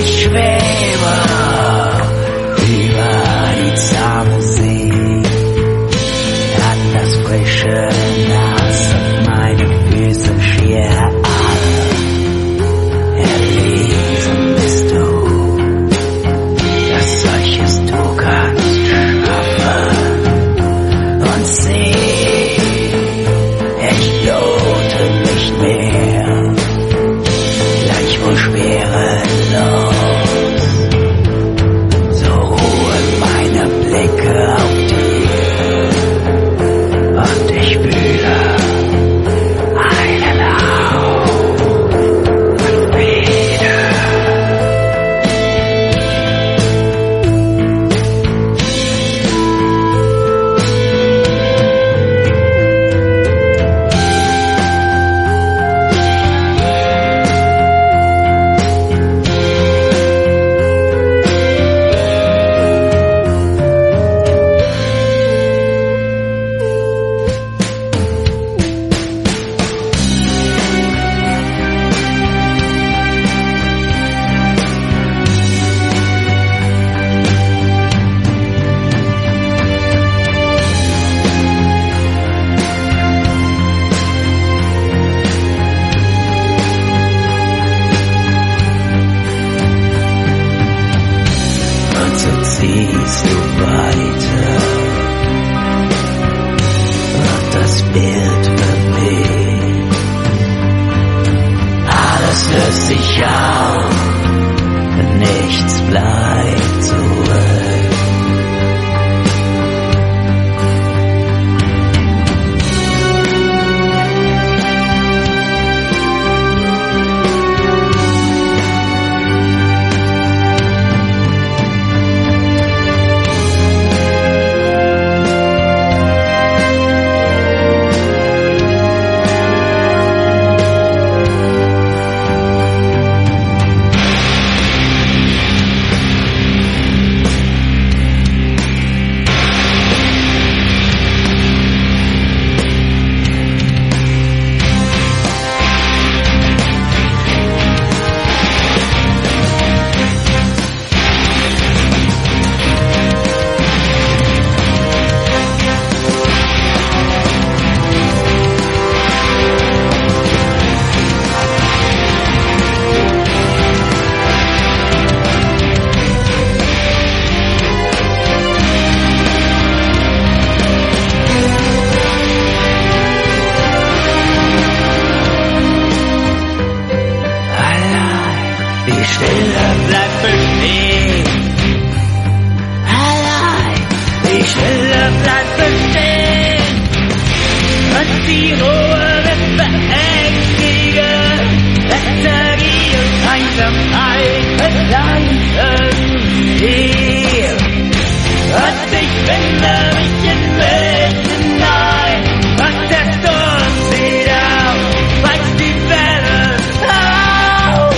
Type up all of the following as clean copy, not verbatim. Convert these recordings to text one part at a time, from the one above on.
Ich schwebe über die zahme See, an das frische Nass auf meine Füße schier alle erlesen bist du, dass solches du kannst schaffen und seh, ich lohte nicht mehr, gleichwohl schwerelos. So ruhen meine Blicke auf dir und ich fühle einen Hauch von Friede. Ziehst du weiter und das Bild verweht. Alles löst sich auf, nichts bleibt zurück. Die Stille bleibt bestehen. Allein die Stille bleibt bestehen. Und die Ruhe wird verängstigen. Lethargie und Einsamkeit verleihen dir. Und ich finde mich in mich hinein. Und der Sturm zieht auf, weist die Wellen auf.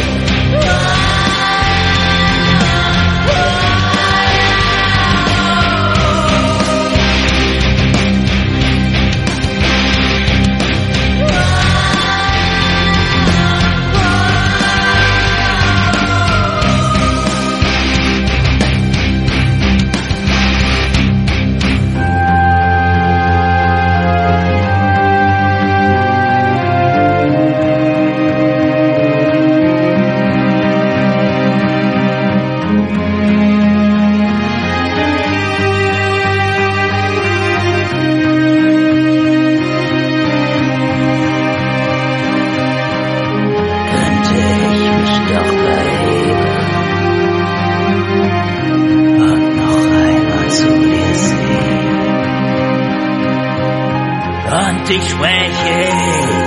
Und ich spreche